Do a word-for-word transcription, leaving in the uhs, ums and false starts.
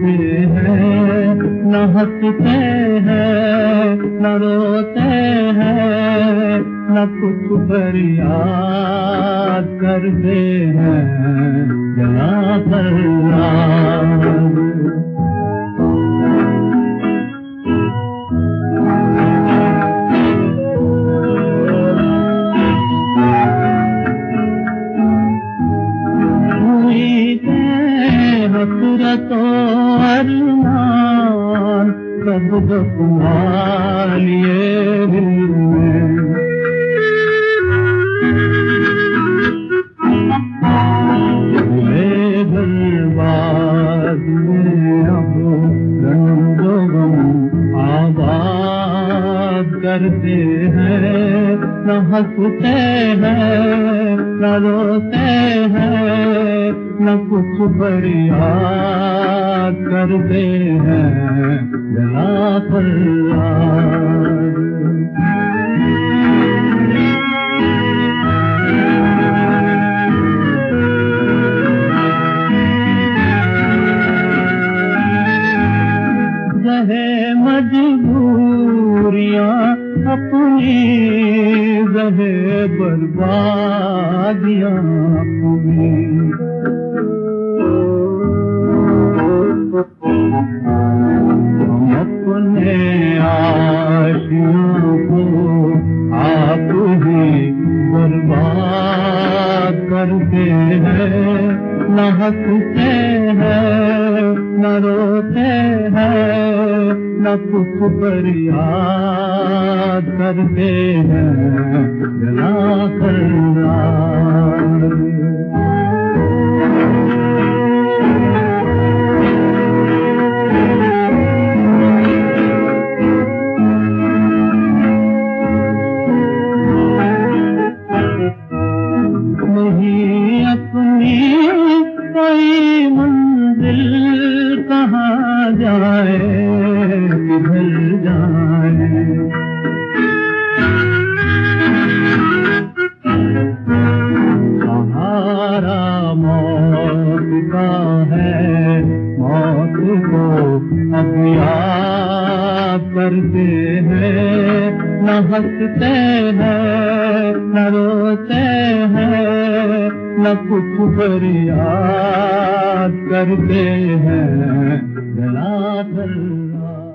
करते हैं, न हंसते हैं न रोते हैं, न कुछ फरियाद करते हैं जरा फरियाद। हसरतो अरमान सब दुखा लिए दिल में, ये बर्बाद में अब रंगो गम आबाद करते हैं, न हंसते हैं न रोते हैं, न कुछ फरियाद करते हैं जरा फरियाद। रहे मजबूरियां अपनी, रहे बर्बादियां अपनी, हम अपने आशियों को आप ही बर्बाद करते हैं, न हंसते हैं न रोते हैं, न कुछ फरियाद करते हैं जरा फरियाद। नहीं अपनी कोई मंजिल कहाँ जाए किधर जाए, सहारा मौत का है, मौत को अब याद करते हैं, न हंसते हैं न रोते हैं, न कुछ फरियाद करते हैं जरा फरियाद।